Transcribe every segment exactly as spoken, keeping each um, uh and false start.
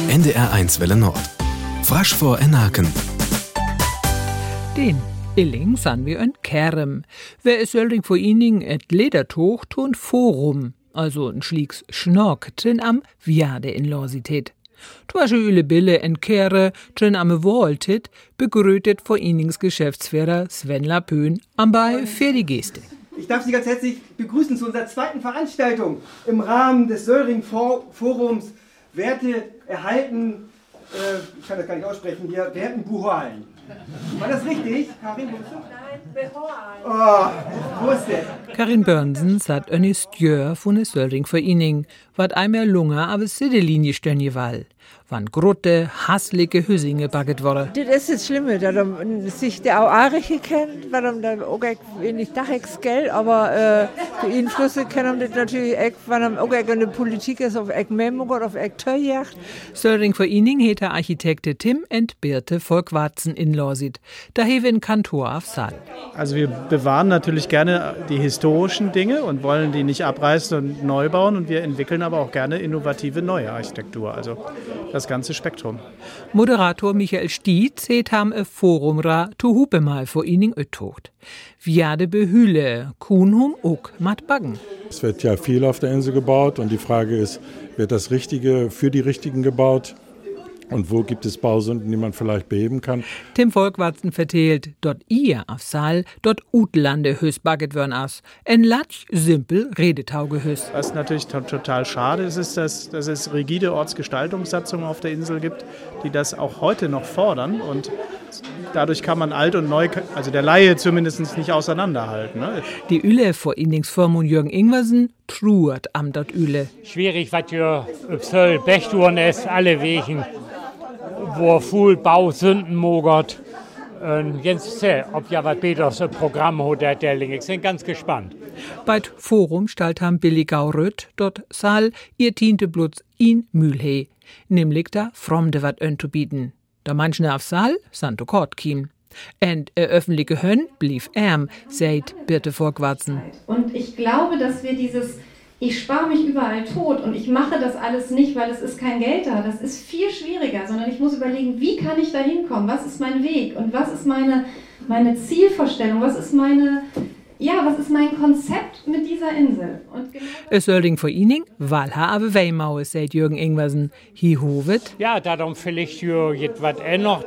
N D R eins Welle Nord. Frasch vor Enaken. Den Illing san wir ein Kerem. Wer es soll vor ihnen et Ledertocht und Forum, also ein schlieks Schnork drin am Viade in Lorsität. Twasche üle Bille en Kehre drin am Wohltit begrütet vor ihnen Geschäftsführer Sven Lapön am bei für die Geste. Ich darf Sie ganz herzlich begrüßen zu unserer zweiten Veranstaltung im Rahmen des Söllring-Forums Werte erhalten, äh, ich kann das gar nicht aussprechen hier, Werten behalten. War das richtig, Karin? Nein, behalten. Oh, wo ist der? Karin Börnsen sagt ein Stjör von der Söllring-Vereinigung, wat einmal Lunge aber Siddelinie stönje wall. Wann grotte, hasslige Hüssinge bagget worden. Das ist das Schlimme, dass sich der auch Ariche kennt, weil da auch wenig Dachex gell, aber äh, die Einflüsse kennen das natürlich auch, weil auch in der Politik ist auf Eck Memogott, auf Eck Töjjacht. Söllring-Vereinigung hätte Architekte Tim und Birte Volkwarzen in Lorsit. Da hewe ein Kantor auf Saal. Also wir bewahren natürlich gerne die historischen Dinge und wollen die nicht abreißen und neu bauen, und wir entwickeln aber auch gerne innovative neue Architektur, also das ganze Spektrum. Moderator Michael Stietz het ham e Forum ra to hupe mal vor ihnen ötocht. Viade behüle, Kuhnhum ook mat baggen. Es wird ja viel auf der Insel gebaut und die Frage ist, wird das Richtige für die Richtigen gebaut? Und wo gibt es Bausünden, die man vielleicht beheben kann? Tim Volkwarzen vertelt, dort ihr auf Saal, dort Utlande höchst bagget wörn aus. En latsch, simpel, redetauge höchst. Was natürlich to- total schade ist, ist, dass, dass es rigide Ortsgestaltungssatzungen auf der Insel gibt, die das auch heute noch fordern. Und dadurch kann man alt und neu, also der Laie zumindest, nicht auseinanderhalten. Ne? Die Üle vor Indingsformung Jürgen Ingwersen truert am dort Üle. Schwierig, was ihr Öpsöll, Bechtouren ist, alle Wegen, wo viel Bausünden mogert. Und jetzt seh, ob ja was Peters Programm hat, der Delling. Ich bin ganz gespannt. Bei Forum stalt ham Billy Gauröt dort Saal ihr tinte Blutz in Mühlhe. Nämlich da fromde wat ön zu bieten. Da manchen auf Saal santo Kort kiem. Und äh, öffentliche Hönn blieb ärm, seit Birte Volkwarzen. Und ich glaube, dass wir dieses ich spare mich überall tot und ich mache das alles nicht, weil es ist kein Geld da. Das ist viel schwieriger, sondern ich muss überlegen, wie kann ich da hinkommen? Was ist mein Weg? Und was ist meine, meine Zielvorstellung? Was ist meine, ja, was ist mein Konzept mit dieser Insel? Und genau es Söllring vor ihnen, weil ha aber Weimaue, sagt Jürgen Ingwersen. Hi hovet. Ja, da dann vielleicht jetzt was eh noch,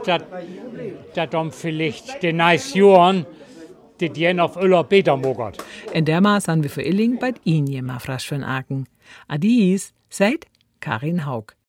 da dann vielleicht die nächsten Jahren, die die auf Öller Peter mogert. In der Maß haben wir für Illing bei Ihnen mal frasch von Aken. Adies, seid Karin Haug.